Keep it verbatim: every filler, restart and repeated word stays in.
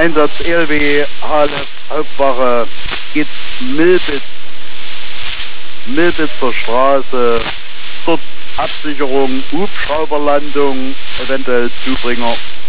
Einsatz E L W, H L F, Hauptwache, geht Milbitz, Milbitzer Straße, dort Absicherung, Hubschrauberlandung, eventuell Zubringer.